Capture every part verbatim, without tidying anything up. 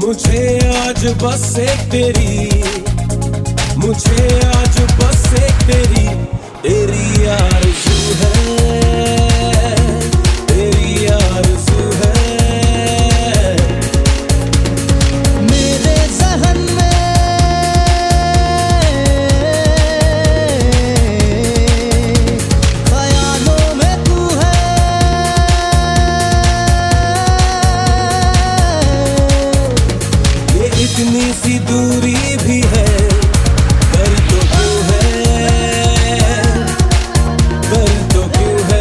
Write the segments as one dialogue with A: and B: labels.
A: मुझे आज बस एक तेरी, मुझे आज बस एक तेरी, तेरी आरज़ू है, तेरी आरज़ू है।
B: मेरे ज़हन में ख्यालों में तू है,
A: ये इतनी सी दूरी भी है, कर तो क्यों है, कर तो क्यों है।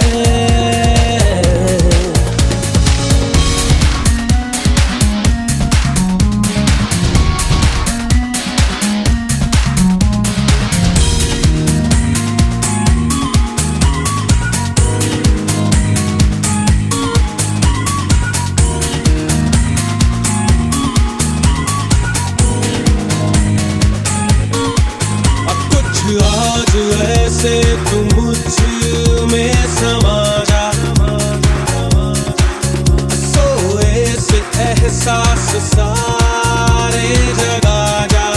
A: आज ऐसे तू मुझ में समा जा, सोए से एहसास सारे जगा जा।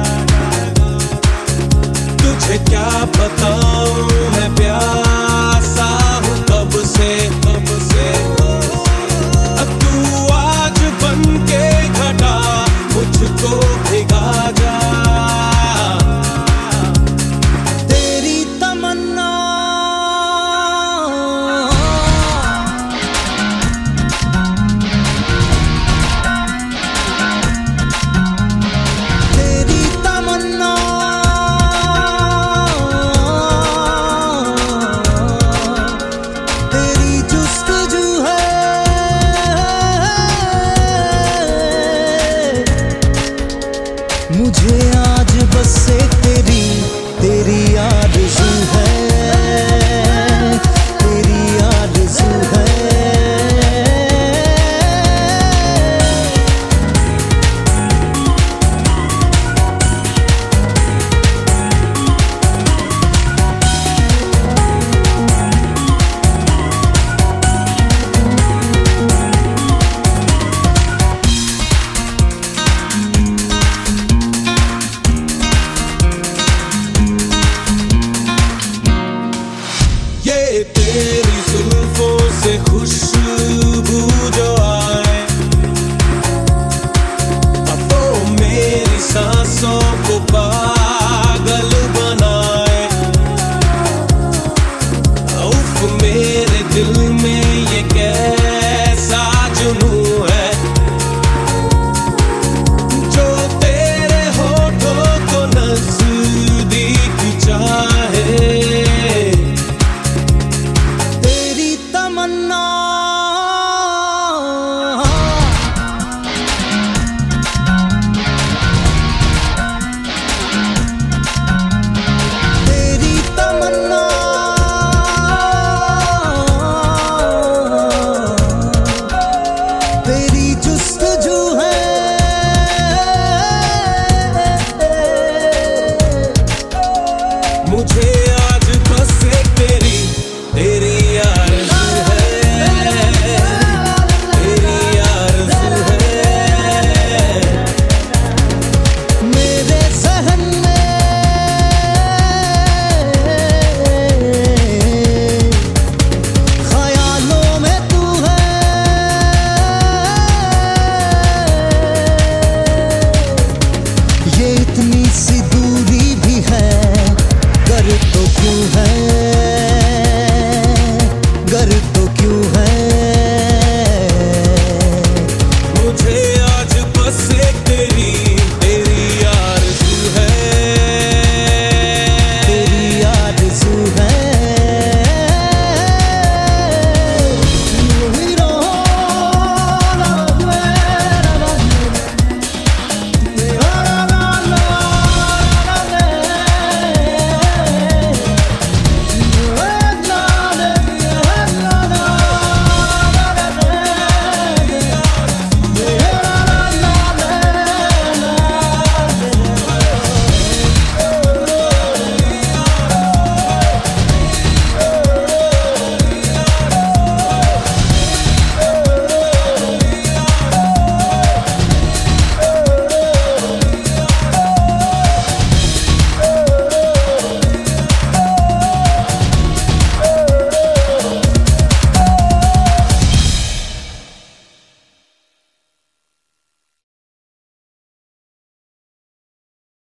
A: तुझे क्या बताऊं मैं प्यासा हूँ कब से, कब से। तू आज बन के घटा मुझको भिगा जा।
B: मुझे आज बस एक तेरी, तेरी आरज़ू है, तेरी आरज़ू है।
A: तेरी जुल्फों से खुशबू जो आए, अब वो मेरी सांसों को पागल बनाए। उफ मेरे दिल में ये कैसे